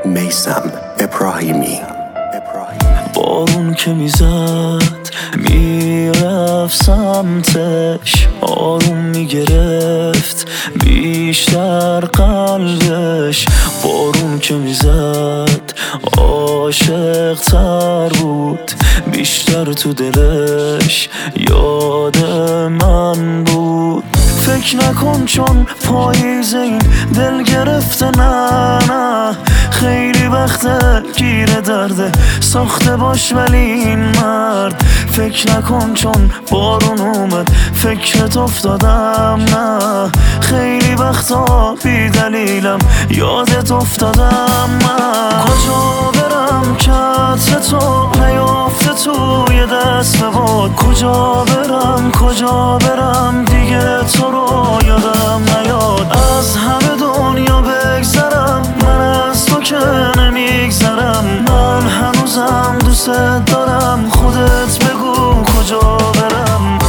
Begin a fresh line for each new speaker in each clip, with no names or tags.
میثم ابراهیمی.
بارون که میزد میرفت سمتش، آروم میگرفت بیشتر قلبش. بارون که میزد عاشق تر بود، بیشتر تو دلش یاد من بود. فکر نکن چون پاییز این دل گرفته، نه خیلی وقته گیر درده ساخته باش ولی این مرد. فکر نکن چون بارون اومد فکرت افتادم، نه خیلی وقتا بی دلیلم یادت افتادم. من کجا برم که عطر تو نیافته توی دست به باد؟ کجا برم دیگه تو رو یادم نیاد. از همه دنیا بگذرم من از تو که نمیگذرم. من هنوزم دوست دارم، خودت بگو کجا برم.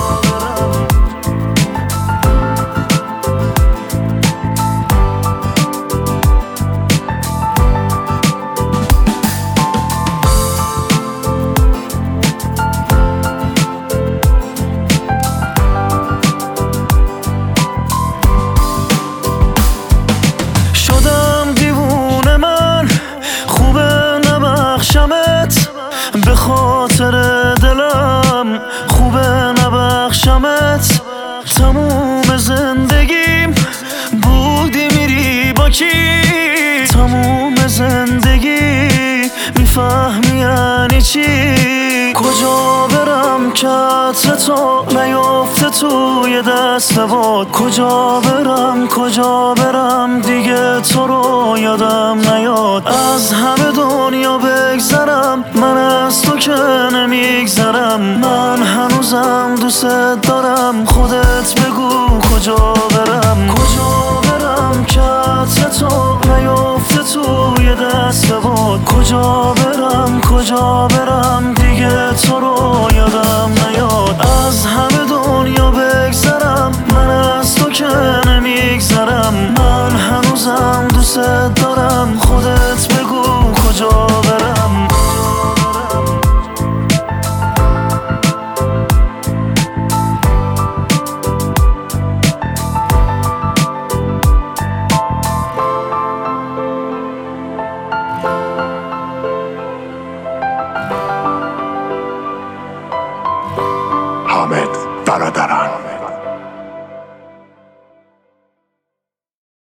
به خاطر دلم خوبه نبخشمت. تموم زندگیم بودی میری با کی؟ تموم زندگی میفهمی یعنی چی؟ کجا برم که عطر تو نیافته توی دست باد؟ کجا برم دیگه تو رو یادم نیاد. از همه دنیا بگذرم من از تو که نمیگذرم. من هنوزم دوست دارم، خودت بگو کجا برم. کجا برم که عطر تو نیافته توی دست باد؟ کجا برم دیگه تو رو یادم نیاد. از همه دنیا بگذرم من از تو که نمیگذرم. من هنوزم دوست دارم، خودت بگو کجا برم.
حامد برادران.